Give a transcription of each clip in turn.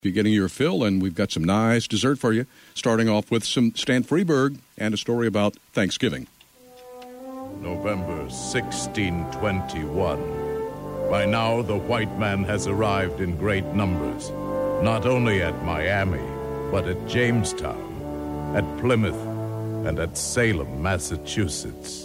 You're getting your fill, and we've got some nice dessert for you, starting off with some Stan Freberg and a story about Thanksgiving. November 1621. By now, the white man has arrived in great numbers, not only at Miami, but at Jamestown, at Plymouth, and at Salem, Massachusetts.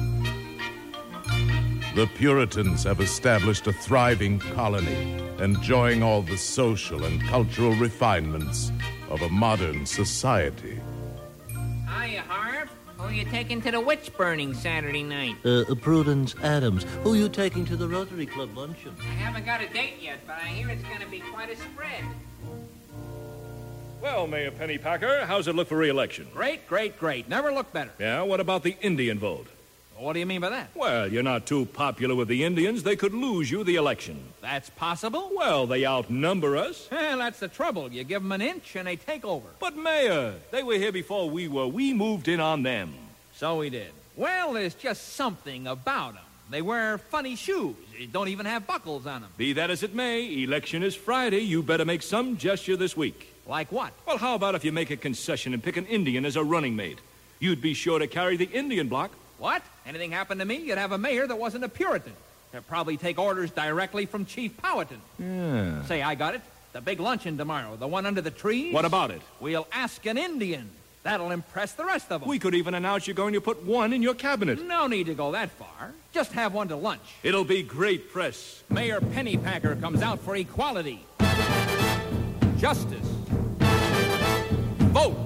The Puritans have established a thriving colony, enjoying all the social and cultural refinements of a modern society. Hiya, Harv. Who are you taking to the witch burning Saturday night? Prudence Adams. Who are you taking to the Rotary Club luncheon? I haven't got a date yet, but I hear it's going to be quite a spread. Well, Mayor Pennypacker, how's it look for re-election? Great, great, great. Never looked better. Yeah, what about the Indian vote? What do you mean by that? Well, you're not too popular with the Indians. They could lose you the election. That's possible? Well, they outnumber us. Well, that's the trouble. You give them an inch and they take over. But, Mayor, they were here before we were. We moved in on them. So we did. Well, there's just something about them. They wear funny shoes. They don't even have buckles on them. Be that as it may, election is Friday. You better make some gesture this week. Like what? Well, how about if you make a concession and pick an Indian as a running mate? You'd be sure to carry the Indian block. What? Anything happened to me, you'd have a mayor that wasn't a Puritan. They'd probably take orders directly from Chief Powhatan. Yeah. Say, I got it. The big luncheon tomorrow, the one under the trees. What about it? We'll ask an Indian. That'll impress the rest of them. We could even announce you're going to put one in your cabinet. No need to go that far. Just have one to lunch. It'll be great press. Mayor Pennypacker comes out for equality, justice, votes.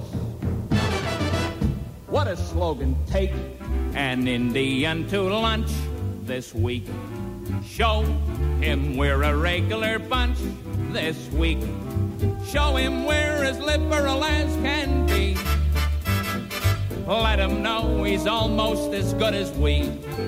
What a slogan. Take an Indian to lunch this week. Show him we're a regular bunch this week. Show him we're as liberal as can be. Let him know he's almost as good as we.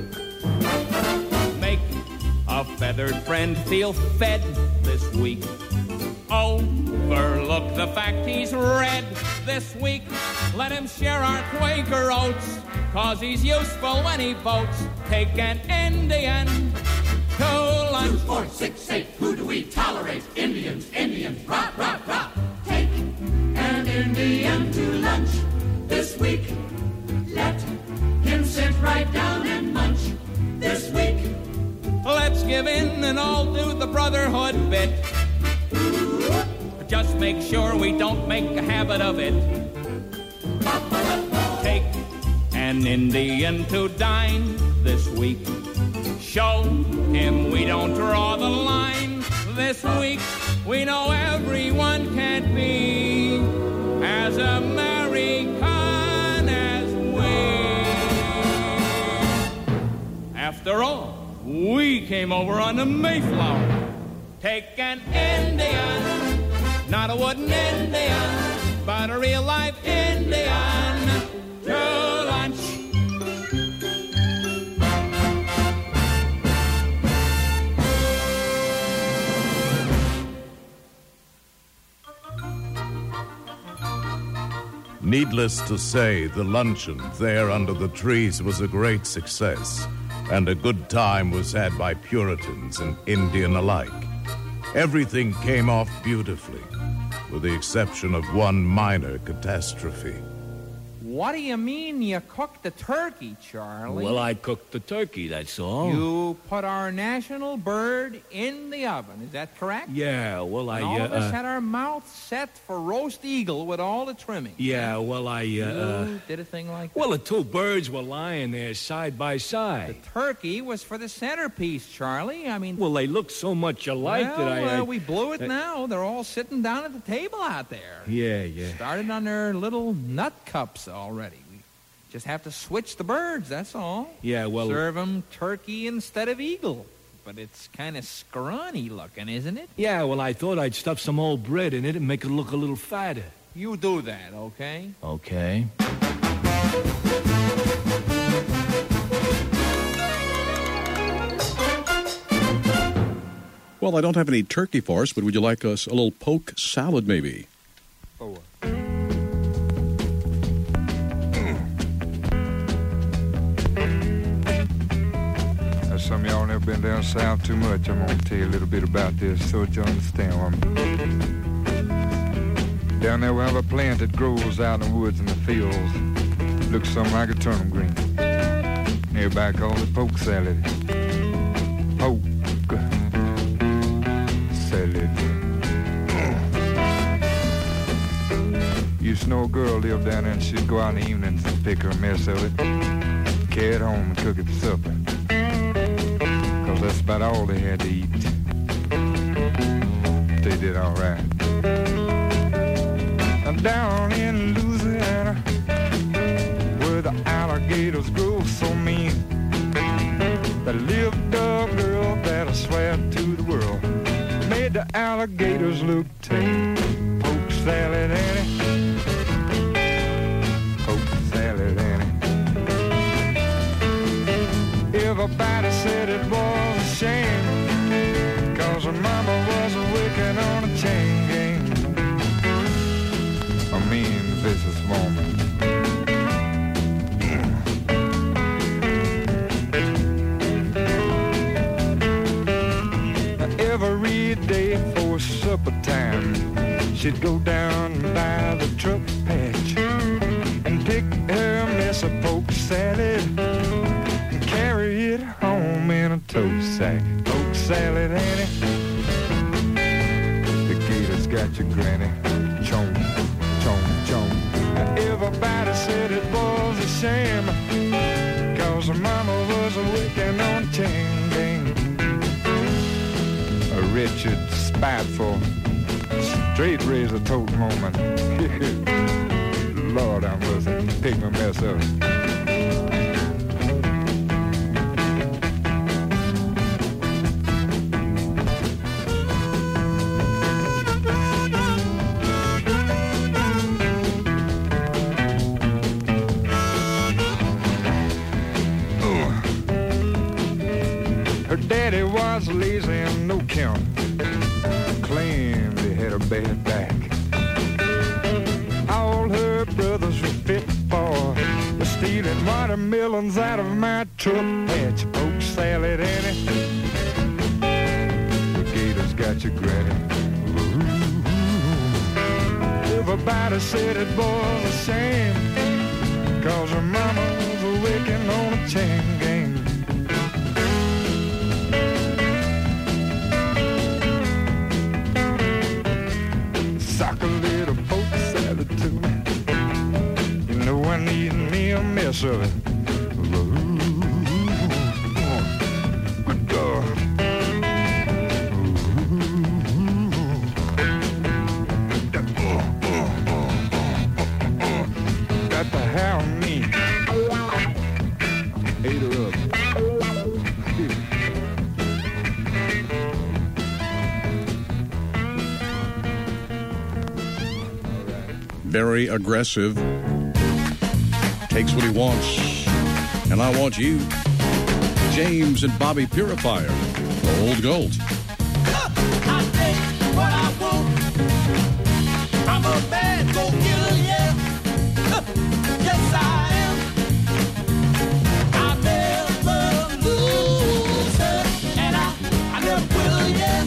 Make a feathered friend feel fed this week. Overlook the fact he's red this week. Let him share our Quaker oats, 'cause he's useful when he votes. Take an Indian to lunch. 2, 4, 6, 8, who do we tolerate? Indians, Indians, rah, rah, rah. Take an Indian to lunch this week. Let him sit right down and munch this week. Let's give in and all do the brotherhood bit. Just make sure we don't make a habit of it. Take an Indian to dine this week. Show him we don't draw the line this week. We know everyone can't be as American as we. After all, we came over on the Mayflower. Take an Indian, not a wooden Indian, but a real life Indian to lunch. Needless to say, the luncheon there under the trees was a great success, and a good time was had by Puritans and Indian alike. Everything came off beautifully, with the exception of one minor catastrophe. What do you mean you cooked the turkey, Charlie? Well, I cooked the turkey, that's all. You put our national bird in the oven, is that correct? Yeah, well, And all of us had our mouths set for roast eagle with all the trimming. Yeah, well, You did a thing like that? Well, the two birds were lying there side by side. The turkey was for the centerpiece, Charlie. I mean... Well, they look so much alike that we blew it now. They're all sitting down at the table out there. Yeah, yeah. Started on their little nut cups already. We just have to switch the birds, that's all. Yeah, well... Serve them turkey instead of eagle. But it's kind of scrawny looking, isn't it? Yeah, well, I thought I'd stuff some old bread in it and make it look a little fatter. You do that, okay? Okay. Well, I don't have any turkey for us, but would you like us a little poke salad, maybe? Oh, Some of y'all never been down south too much. I'm going to tell you a little bit about this so that you understand what I'm... Down there we have a plant that grows out in the woods and the fields. Looks something like a turnip green. Nearby called it poke salad. Poke salad. Used to know a girl lived down there and she'd go out in the evenings and pick her a mess of it, carry it home and cook it for supper. Cause that's about all they had to eat. They did all right. Down in Louisiana, where the alligators grow so mean, there lived a girl that I swear to the world made the alligators look tame. Poke salad Annie, poke salad Annie. Everybody said it was a shame, cause her mama was working on a chain gang. I mean, businesswoman. Every day for supper time, she'd go down by the truck patch and pick her mess of poke salad and carry it home in a tow sack. Poke salad, Annie. The gator's got your granny. Chomp. Everybody said it was a shame, cause her mama was working on a chain gang. A wretched, spiteful, straight razor tote moment. Lord, I mustn't pick my mess up. Daddy was lazy and no count, claimed he had a bad back. All her brothers were fit for was stealing watermelons out of my truck patch. Poke salad, Annie. The gator's got your granny. Ooh. Everybody said it was a shame, cause her mama was working on a chain gang. Sock a little poke salad to me. You know I need me a mess of it. Good God. Got to have me. Ate her up. Very aggressive, takes what he wants, and I want you. James and Bobby Purifier, Old Gold. I take what I want. I'm a bad go-getter, yeah. Yes, I am. I never lose her, and I never will, yeah.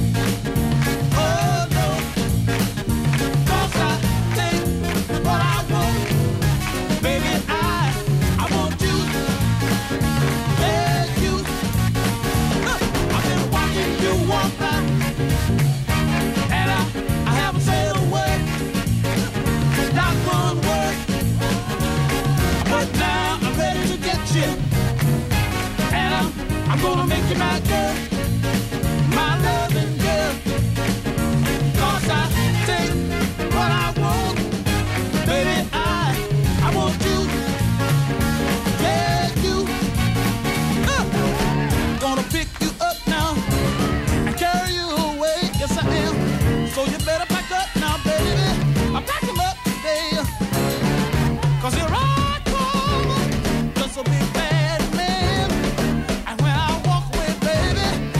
Oh, no. 'Cause I take what I want. Baby, I want you. Yeah, you. I've been watching you walk by, and I haven't said a word, not one word. But now I'm ready to get you, and I'm gonna make you my girl, my loving girl. 'Cause I take what I want, baby, I want you. Yeah, you. Gonna pick you up now and carry you away. Yes, I am. So you better pack up now, baby. I pack them up today. 'Cause here I come, just a big bad man. And when I walk away, baby,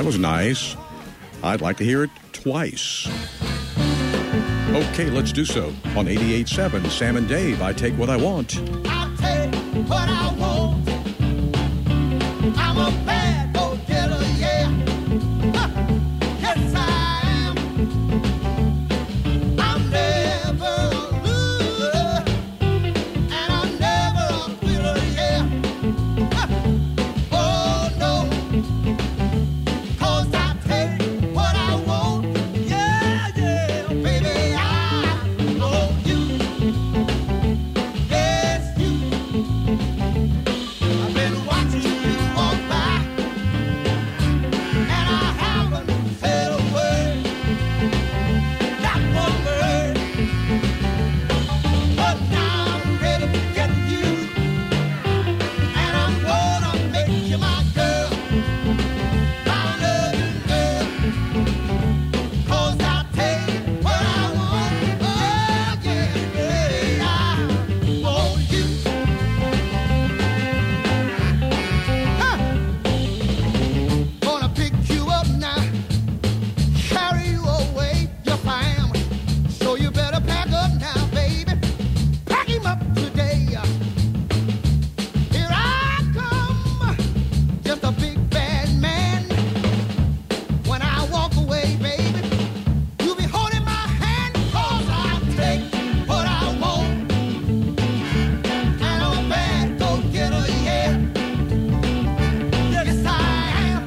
That was nice. I'd like to hear it twice. Okay, let's do so. On 88.7, Sam and Dave, I Take What I Want. I'll take what I want. I'm a bad go-getter, yeah. Yes, I am. I'm never a loser, and I'm never a quitter, yeah. Oh, no. 'Cause I take what I want. Yeah, yeah, baby, I know you. Yes, you. I've been watching you walk by, and I haven't said a word, not one word. But now I'm ready to get you, and I'm gonna make you my girl, my loving girl. 'Cause I take what I want. Oh, yeah, yeah, I want you. Gonna pick you up now, carry you away, yes I am. So you better pack up now, baby. Pack him up today. Here I come, just a big bad man. When I walk away, baby, you be holding my hand, 'cause I take what I want. And I'm a bad go-getter, yeah. Yes, I am.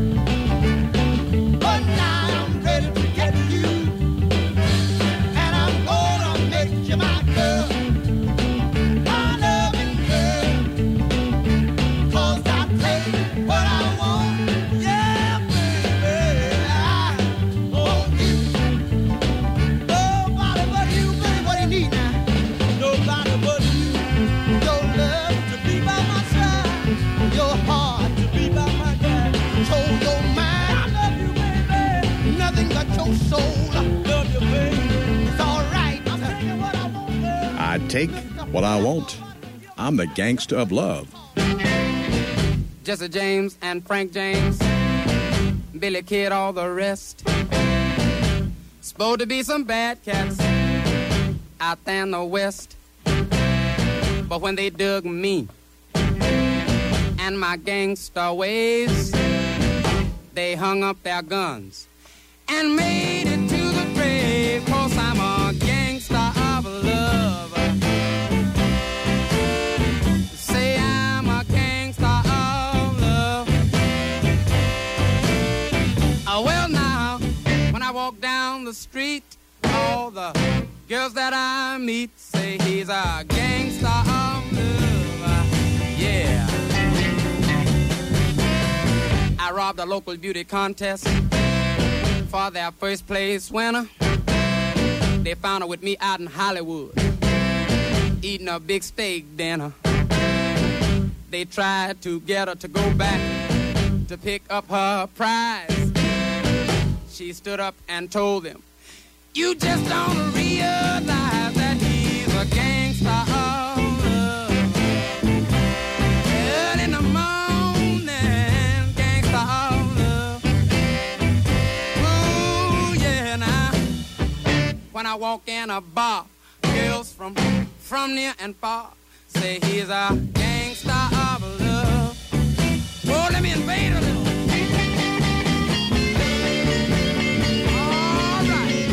But now I'm ready to get you, and I'm gonna make you my girl, my loving girl. 'Cause I take what I want. Yeah, baby, I want you. Nobody but you, baby. What do you need now? Nobody but you. Your love to be by my side, your heart to be by my side. So your mind, I love you, baby. Nothing but your soul. I love you, baby. It's all right. I'm taking what I want, girl. I take what I want. I'm the gangster of love. Jesse James and Frank James, Billy Kid, all the rest. Supposed to be some bad cats out there in the West. But when they dug me and my gangster ways, they hung up their guns and made it to the grave. 'Cause I'm a gangster of love. Say I'm a gangster of love. Well now, when I walk down the street, all the girls that I meet say he's a gangster of love. Yeah. I robbed a local beauty contest for their first place winner. They found her with me out in Hollywood, eating a big steak dinner. They tried to get her to go back to pick up her prize. She stood up and told them, "You just don't realize that he's a gangster of love." Early in the morning, gangster of love. Ooh, yeah, now. When I walk in a bar, girls from near and far say he's a gangster of love. Oh, let me invade a little. All right.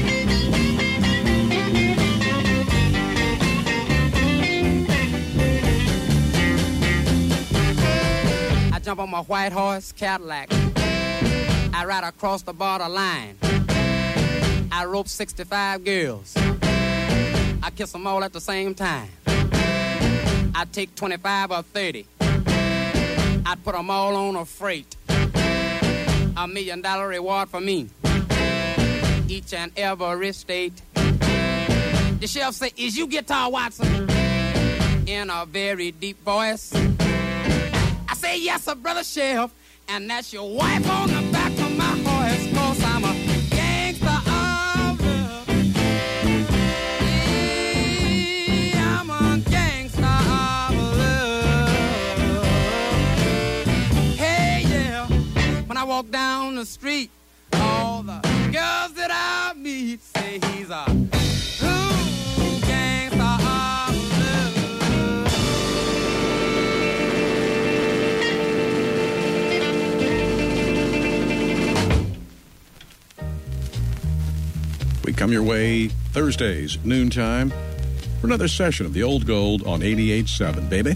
I jump on my white horse Cadillac. I ride across the borderline. I rope 65 girls. I kiss them all at the same time. I take 25 or 30. I'd put them all on a freight. $1 million reward for me. Each and every state. The sheriff say, "Is you Guitar Watson?" In a very deep voice. I say, "Yes, sir, brother sheriff." And that's your wife on the back of my horse. 'Cause I'm a gangster of love. Yeah, I'm a gangster of love. Hey, yeah. When I walk down street. All the girls that I meet say he's a ooh, gangsta of love. We come your way Thursdays, noontime, for another session of the Old Gold on 88.7, baby.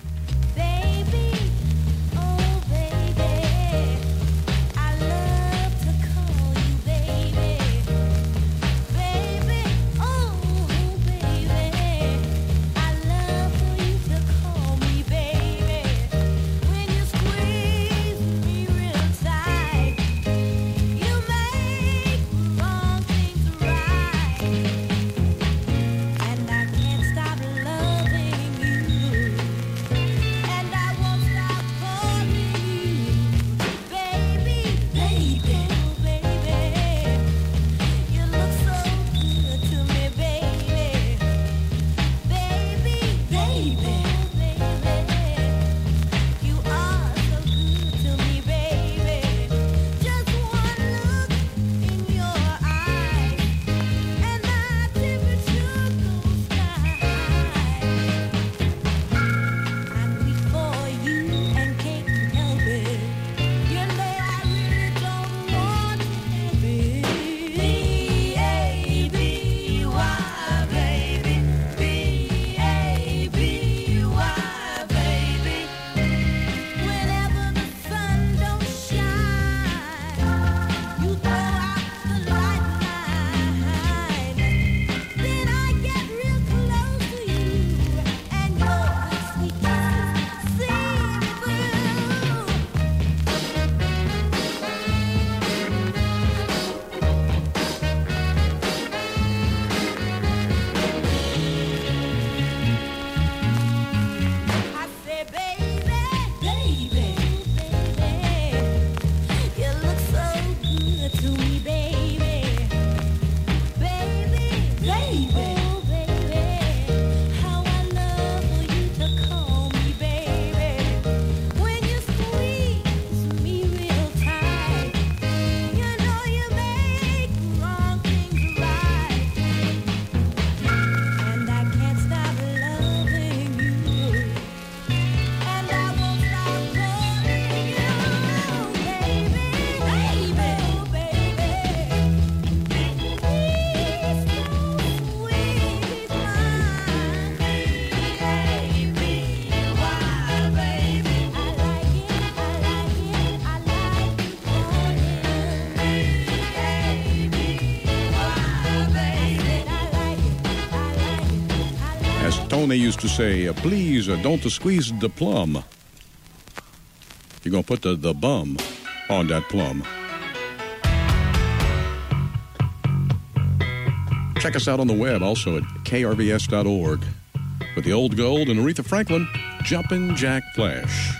Tony used to say, please don't squeeze the plum. You're going to put the bum on that plum. Check us out on the web also at krvs.org with the Old Gold and Aretha Franklin, Jumpin' Jack Flash.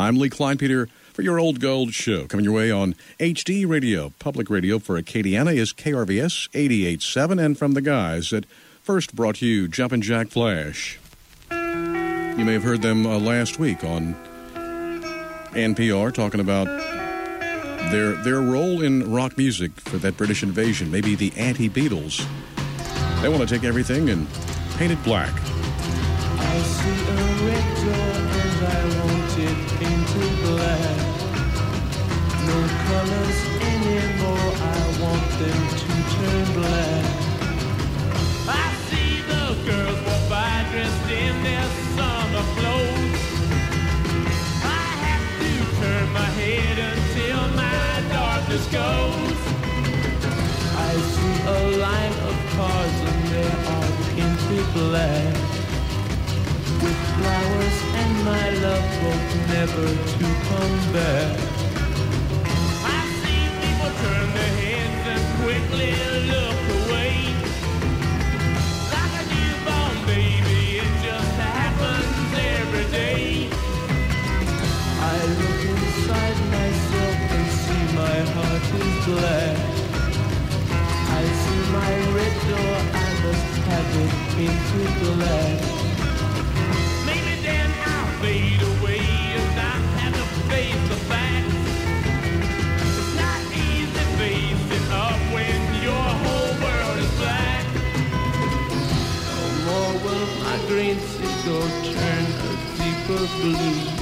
I'm Lee Kleinpeter for your Old Gold Show. Coming your way on HD Radio. Public radio for Acadiana is KRVS 88.7. And from the guys that first brought you Jumpin' Jack Flash. You may have heard them last week on NPR talking about their role in rock music for that British invasion, maybe the anti-Beatles. They want to take everything and paint it black. I see a red door and I want it painted black. No colors anymore, I want them to turn black. I see the girls walk by dressed in their summer clothes. I have to turn my head until my darkness goes. I see a line of cars and they are painted black, with flowers and my love hope never to come back. I see people turn their heads and quickly look away. Like a newborn baby, it just happens every day. I look inside myself and see my heart is black. I see my red door, I must have it painted black. Maybe then I'll fade away and I have to face the facts. It's not easy facing up when your whole world is black. No more will my green seagull turn a deeper blue.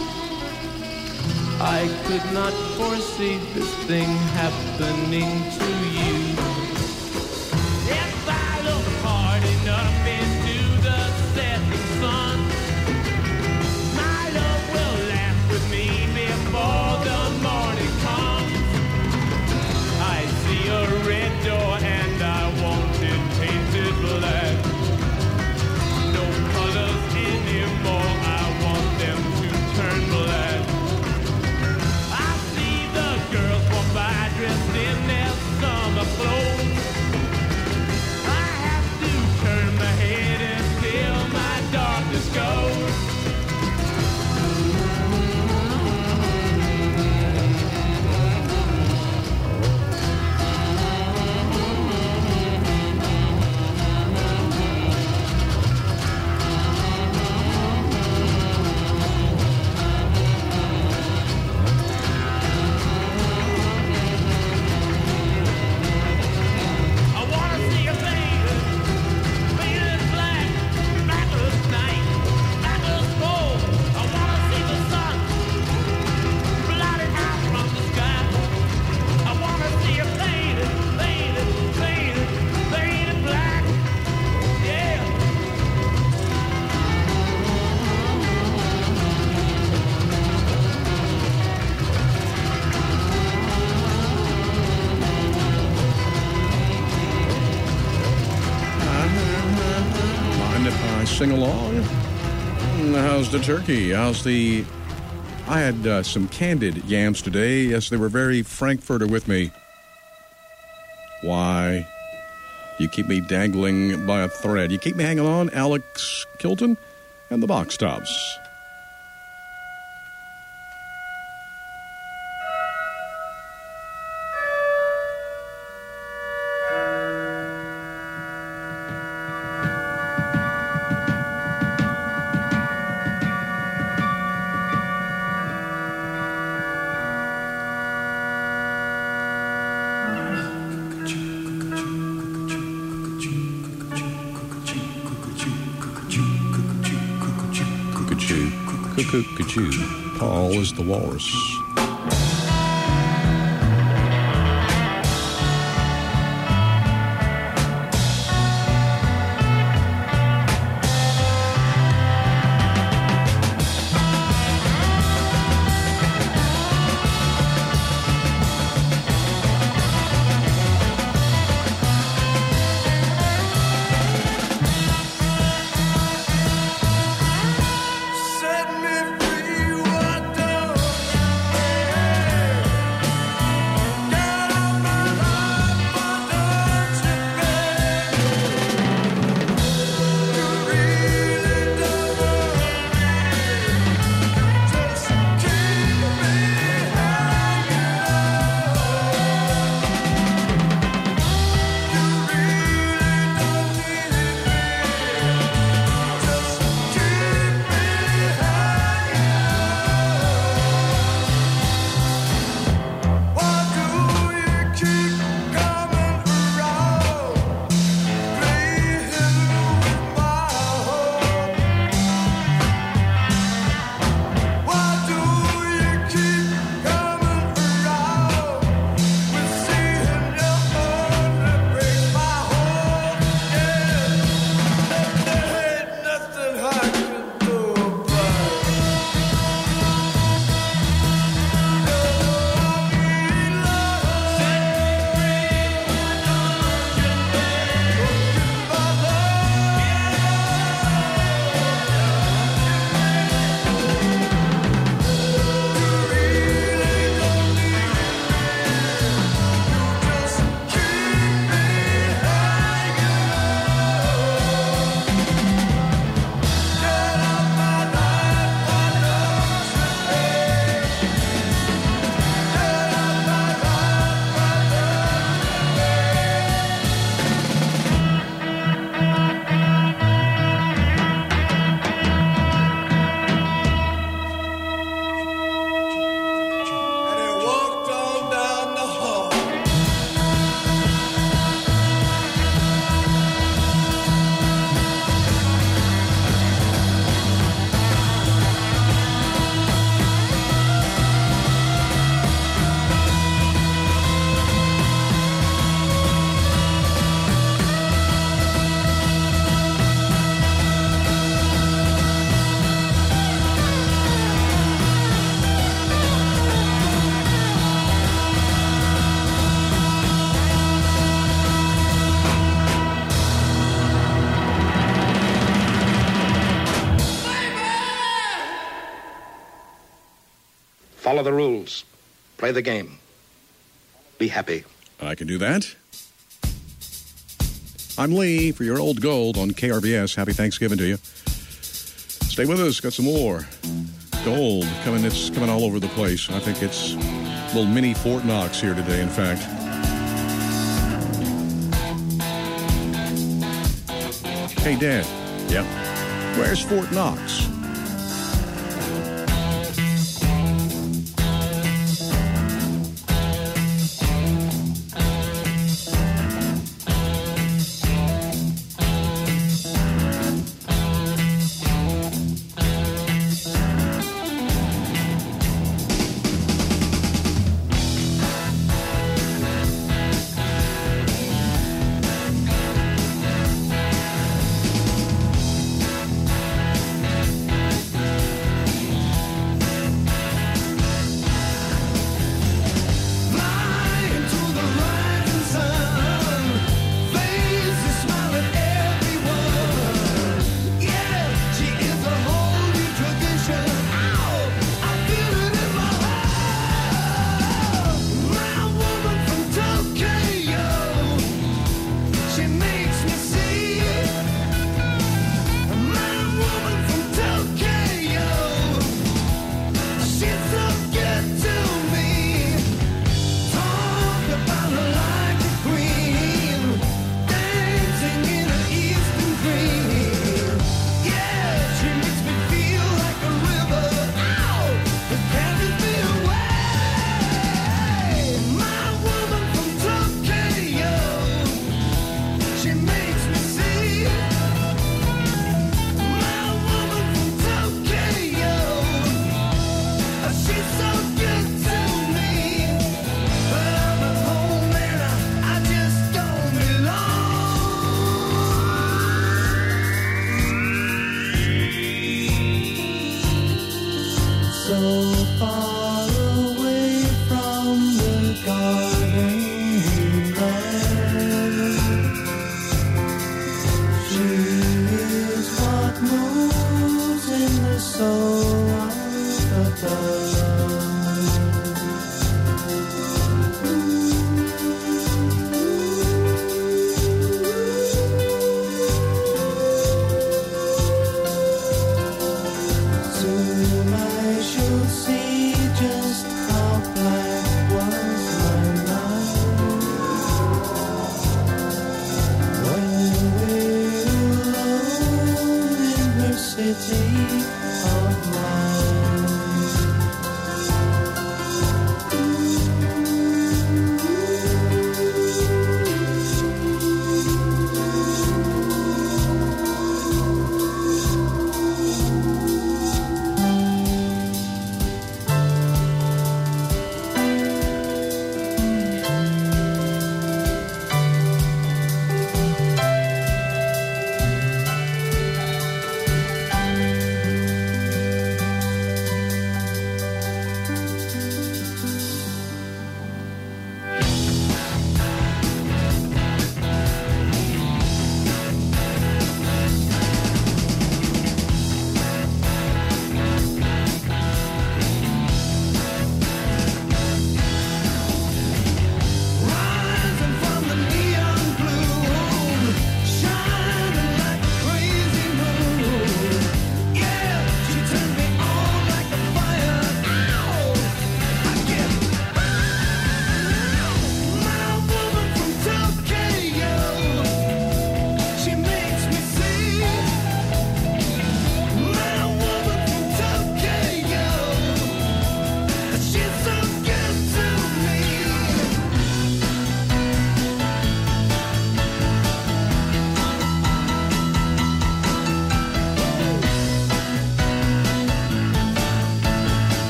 I could not foresee this thing happening to you. If I look hard enough into the setting sun, my love will laugh with me before the morning comes. I see a red door and I want it painted black. No colors anymore, I want them to turn black. I see the girls walk by dressed in their summer clothes. I have to turn my head until my darkness goes. I wanna see a faded, faded black, black as night, black as coal. I wanna see the sun blotted out from the sky. I wanna see a faded, faded, faded, faded black. Yeah. Mind if I sing along? How's the turkey? How's the... I had some candied yams today. Yes, they were very Frankfurter with me. Why? You keep me dangling by a thread. You keep me hanging on, Alex Kilton and the Box Tops. Cuckoo, Paul is the walrus. Set me free, what Follow the rules. Play the game. Be happy. I can do that. I'm Lee for your old gold on KRVS. Happy Thanksgiving to you. Stay with us. Got some more gold coming. It's coming all over the place. I think it's a little mini Fort Knox here today, in fact. Hey, Dad. Yep. Where's Fort Knox?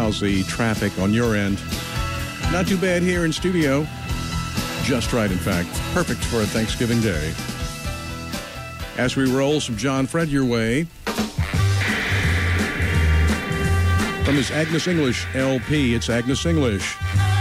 How's the traffic on your end? Not too bad here in studio. Just right, in fact. Perfect for a Thanksgiving day. As we roll some John Fred your way. From his Agnes English LP, it's Agnes English.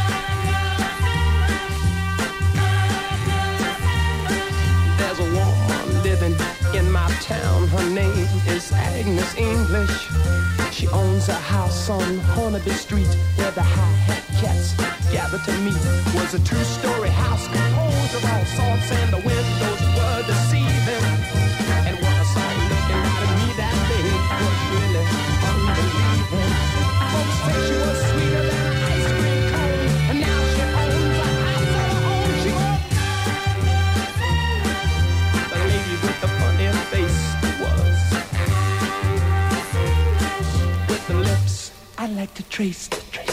There's a woman living in my town. Her name is Agnes English. She owns a house on Hornaby Street where the hi-hat cats gather to meet. Was a two-story house composed of all sorts, and the windows were deceiving. And what I saw looking out at me that day was really unbelieving. Folks say she was sweeter than an ice cream cone, and now she owns a house of her own. She was the lady with the funny face was with the lips I like to trace.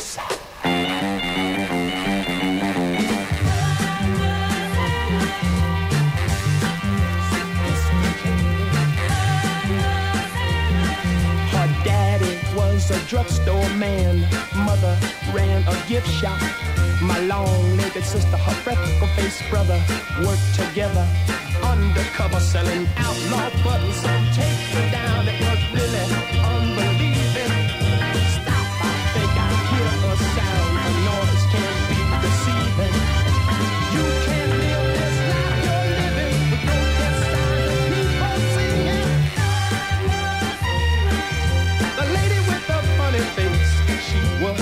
A drugstore man, mother ran a gift shop. My long-legged sister, her freckle-faced brother worked together undercover selling outlaw buttons. So take me down, it was really unbelieving. Stop, I think I hear a sound. A noise can be deceiving. You can't live this life you're living with no test signs of people singing. The lady with the funny face, she was.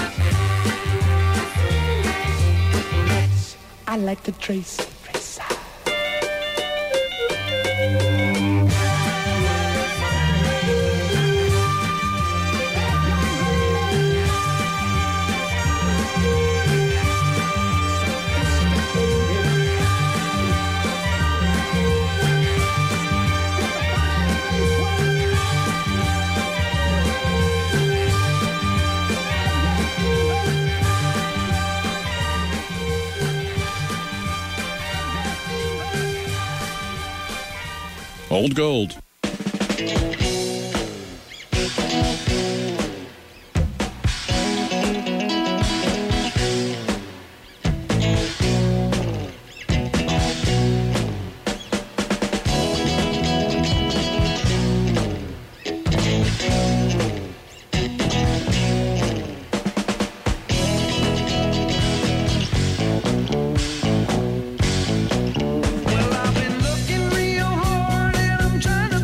I like to trace. Old Gold. Well, I've been looking real hard and I'm trying to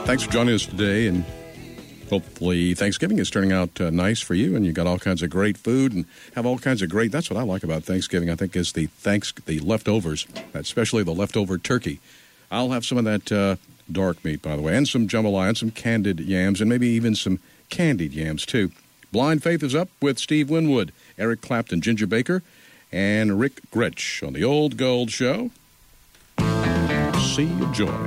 Thanks for joining us today, and hopefully Thanksgiving is turning out nice for you, and you got all kinds of great food and have all kinds of great. That's what I like about Thanksgiving. I think is the leftovers, especially the leftover turkey. I'll have some of that dark meat, by the way, and some jambalaya, and some candied yams, and maybe even some candied yams too. Blind Faith is up with Steve Winwood, Eric Clapton, Ginger Baker, and Rick Gretsch on the Old Gold Show. Sea of Joy.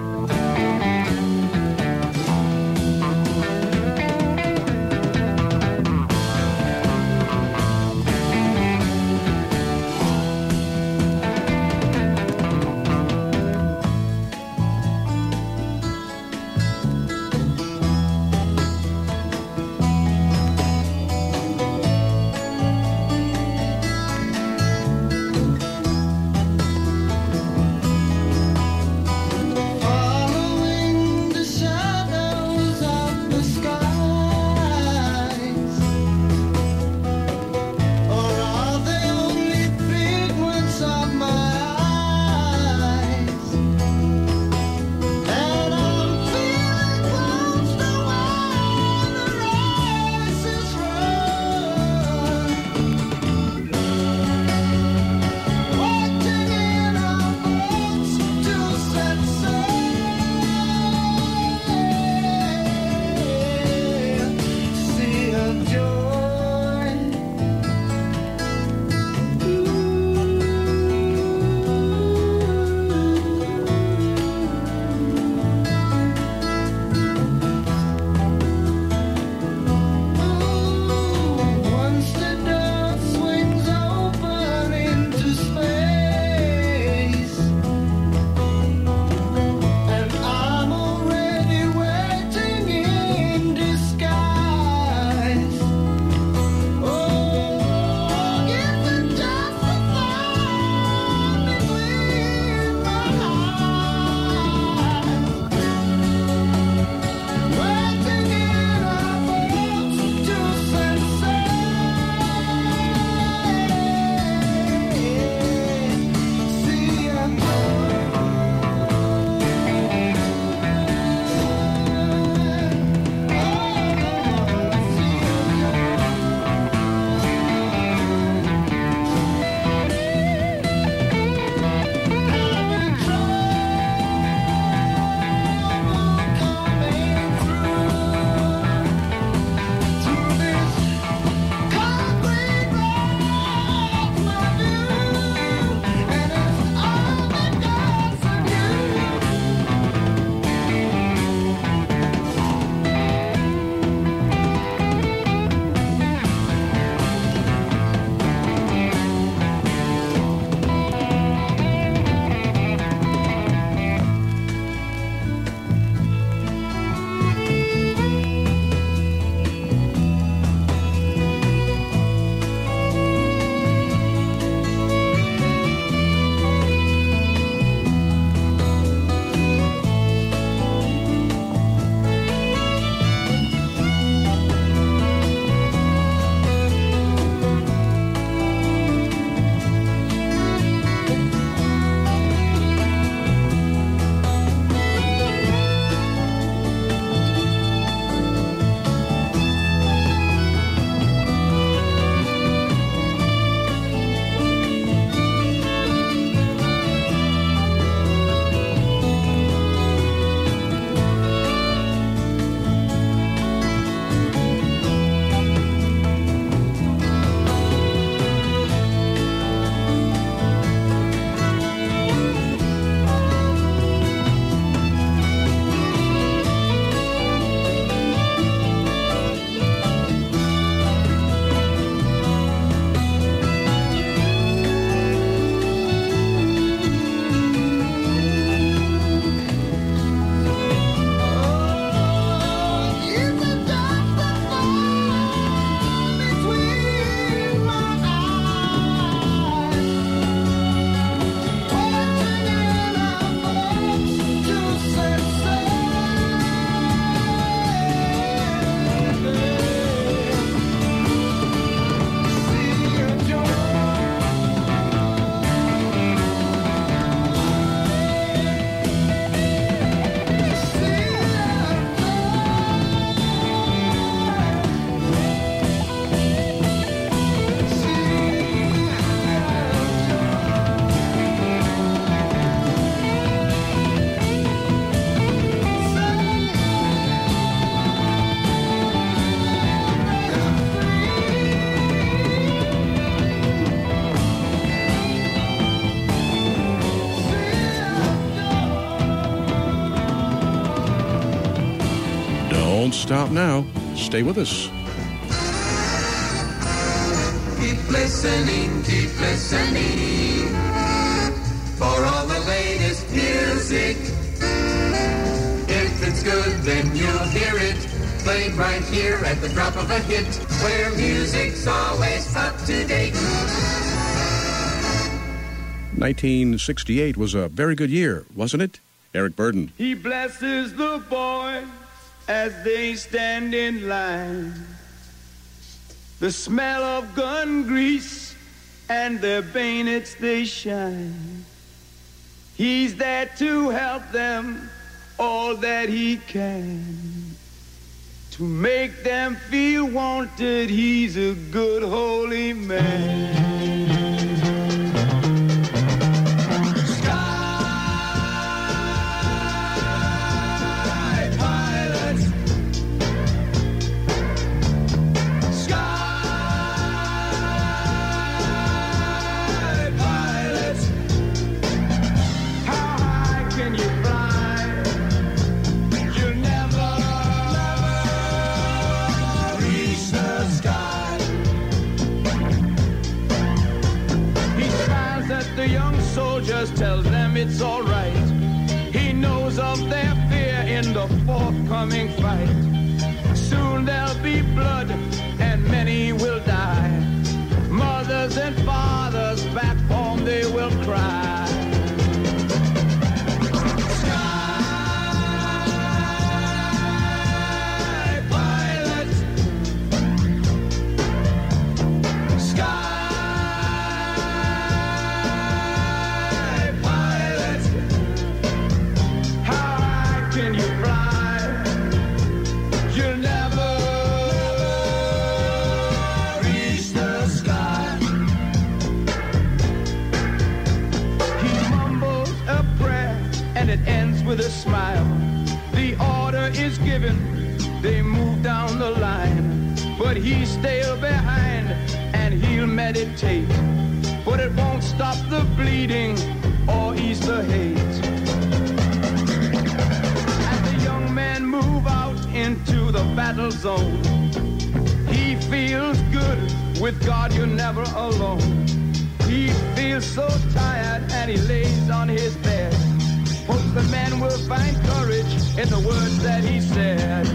Father stop now. Stay with us. Keep listening for all the latest music. If it's good, then you'll hear it. Played right here at the drop of a hit, where music's always up to date. 1968 was a very good year, wasn't it? Eric Burden. He blesses the boys as they stand in line. The smell of gun grease and their bayonets they shine. He's there to help them all that he can. To make them feel wanted, he's a good holy man. Just tells them it's all right. He knows of their fear in the forthcoming fight. Soon there'll be blood and many will die. Mothers and fathers back home, they will cry. With a smile, the order is given, they move down the line, but he's still behind and he'll meditate, but it won't stop the bleeding or ease the hate. As the young men move out into the battle zone, he feels good, with God you're never alone. He feels so tired and he lays on his bed. Hope the man will find courage in the words that he said.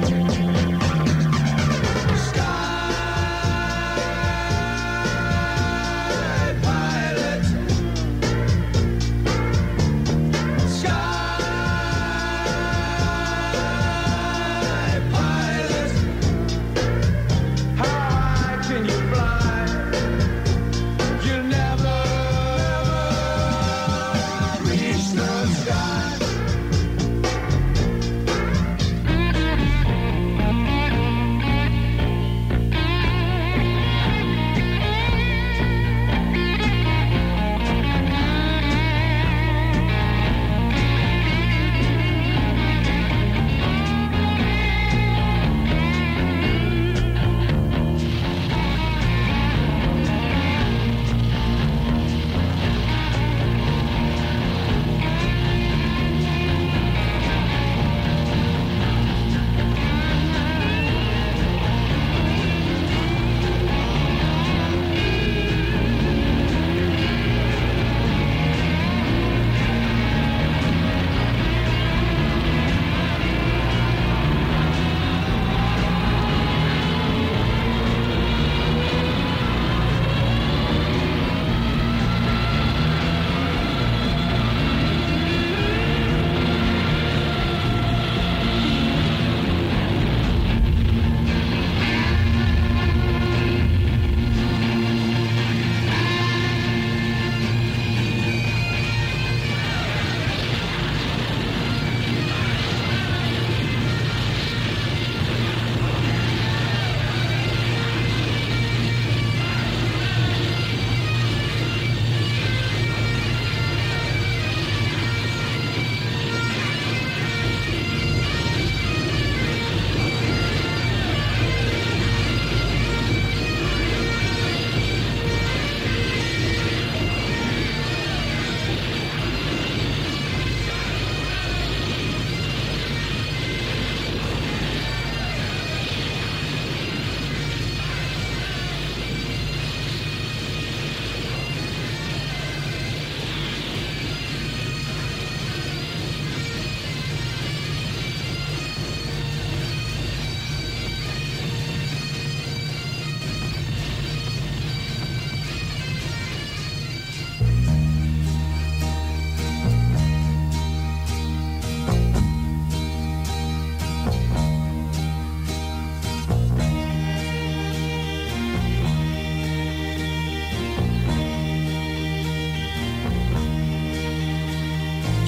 Sky pilot, sky pilot, how high can you fly? You'll never reach the sky.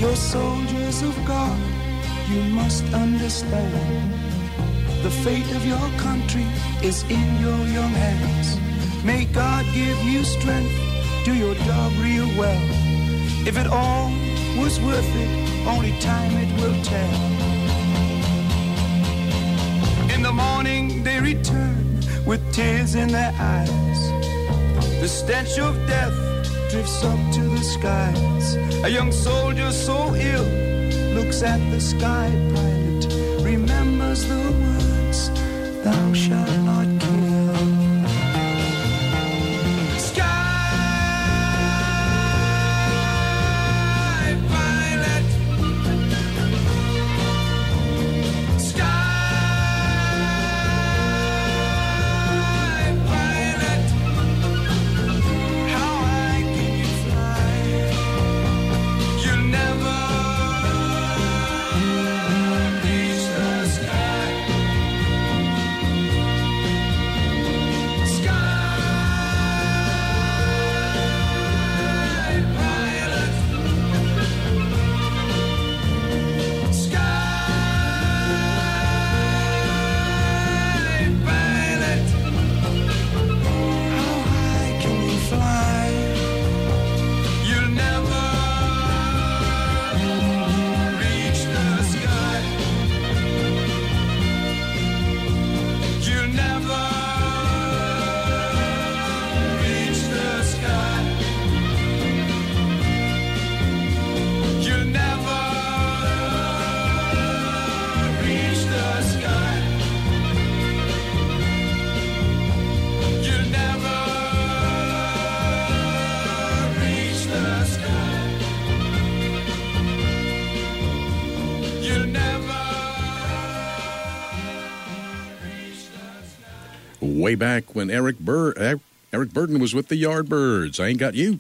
You're soldiers of God, you must understand. The fate of your country is in your young hands. May God give you strength, do your job real well. If it all was worth it, only time it will tell. In the morning they return with tears in their eyes. The stench of death drifts up to the skies. A young soldier so ill looks at the sky pilot, remembers the words, thou shalt not kill. Way back when Eric Burden was with the Yardbirds. I Ain't Got You.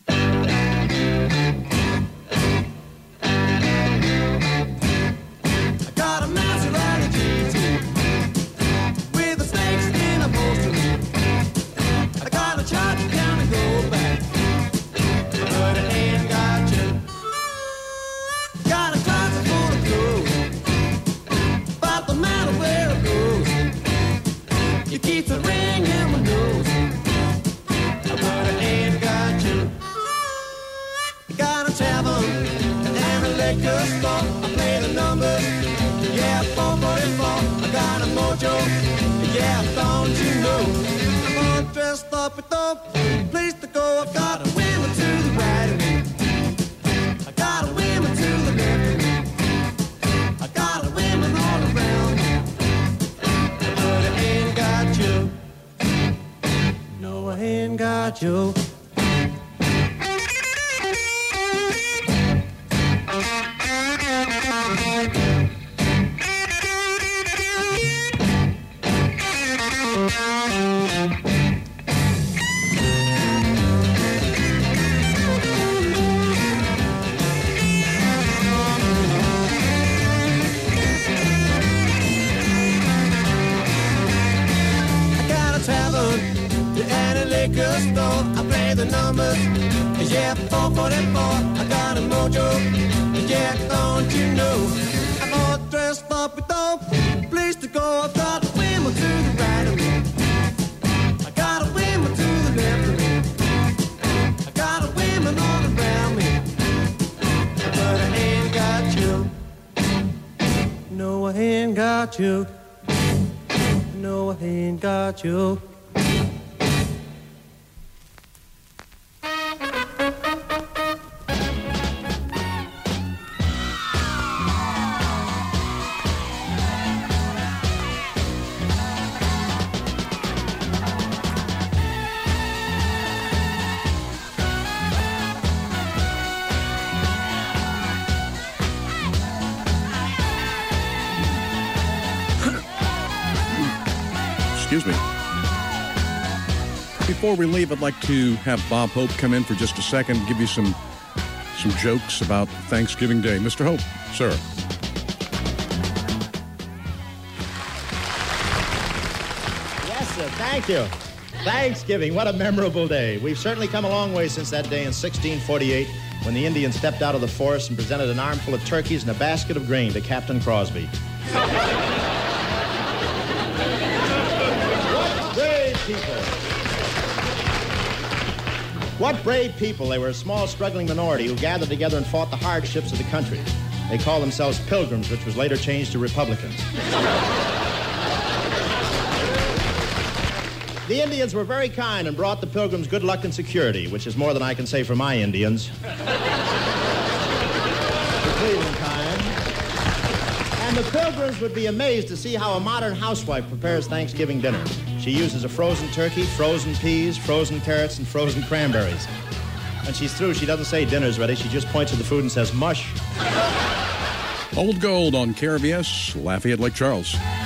Excuse me. Before we leave, I'd like to have Bob Hope come in for just a second, give you some jokes about Thanksgiving Day. Mr. Hope, sir. Yes, sir. Thank you. Thanksgiving, what a memorable day. We've certainly come a long way since that day in 1648 when the Indians stepped out of the forest and presented an armful of turkeys and a basket of grain to Captain Crosby. What brave people. What brave people. They were a small, struggling minority who gathered together and fought the hardships of the country. They called themselves Pilgrims, which was later changed to Republicans. The Indians were very kind and brought the Pilgrims good luck and security, which is more than I can say for my Indians. The Cleveland kind. And the Pilgrims would be amazed to see how a modern housewife prepares Thanksgiving dinner. She uses a frozen turkey, frozen peas, frozen carrots, and frozen cranberries. When she's through, she doesn't say dinner's ready. She just points at the food and says, mush. Old Gold on KRVS, Lafayette, Lake Charles.